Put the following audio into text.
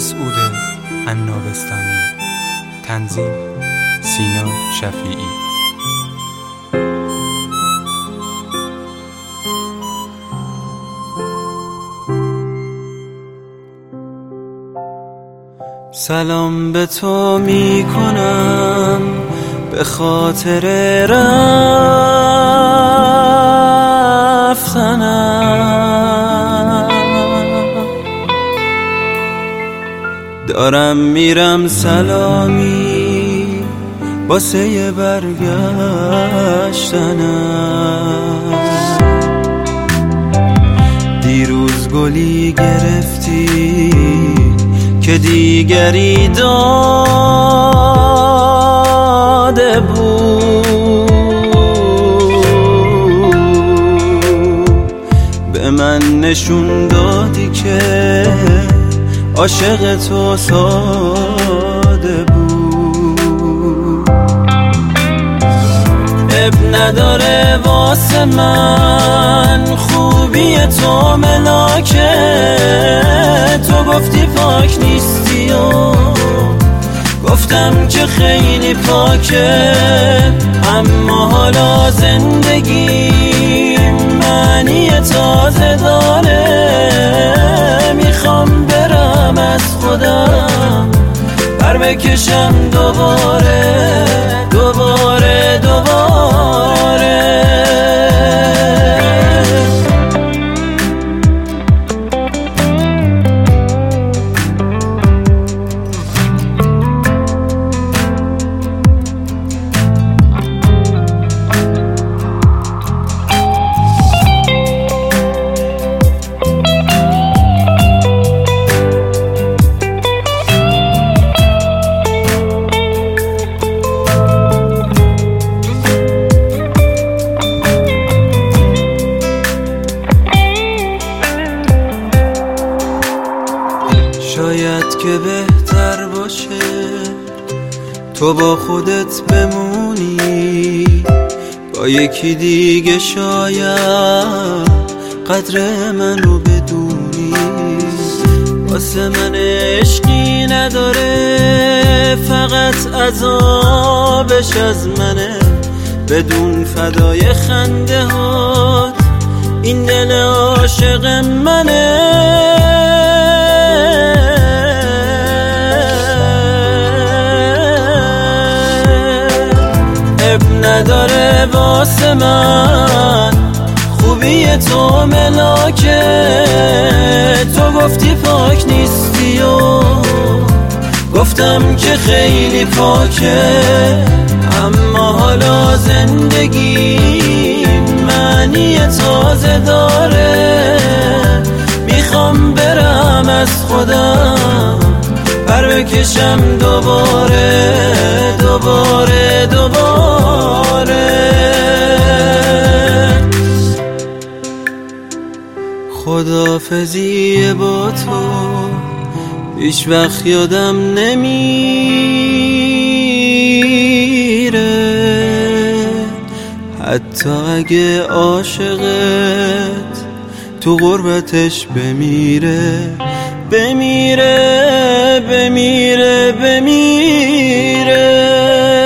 مسعود عنابستانی. تنظیم سینا شفیعی. سلام به تو می کنم به خاطر رفتنم، دارم میرم سلامی واسه برگشتنم. دیروز گلی گرفتی که دیگری داده بود، به من نشون دادی که عاشق تو ساده بود. اب نداره واسه من خوبی تو ملاکه، تو گفتی پاک نیستی و گفتم که خیلی پاکه، اما حالا زندگی معنی تازه داره. میخوام برم از خودم پر بکشم دوباره دوباره دوباره. شاید که بهتر باشه تو با خودت بمونی، با یکی دیگه شاید قدر منو بدونی. واسه من عشقی نداره، فقط عذابش از منه. بدون فدای خنده هات این دل عاشق منه. نداره واسه من خوبی تو ملاکه، تو گفتی پاک نیستی و گفتم که خیلی پاکه، اما حالا زندگی معنی تازه داره. میخوام برم از خودم پر بکشم دوباره دوباره دوباره. خداحافظی با تو هیچ وقت یادم نمیره، حتی اگه عاشقت تو غربتش بمیره بمیره بمیره بمیره.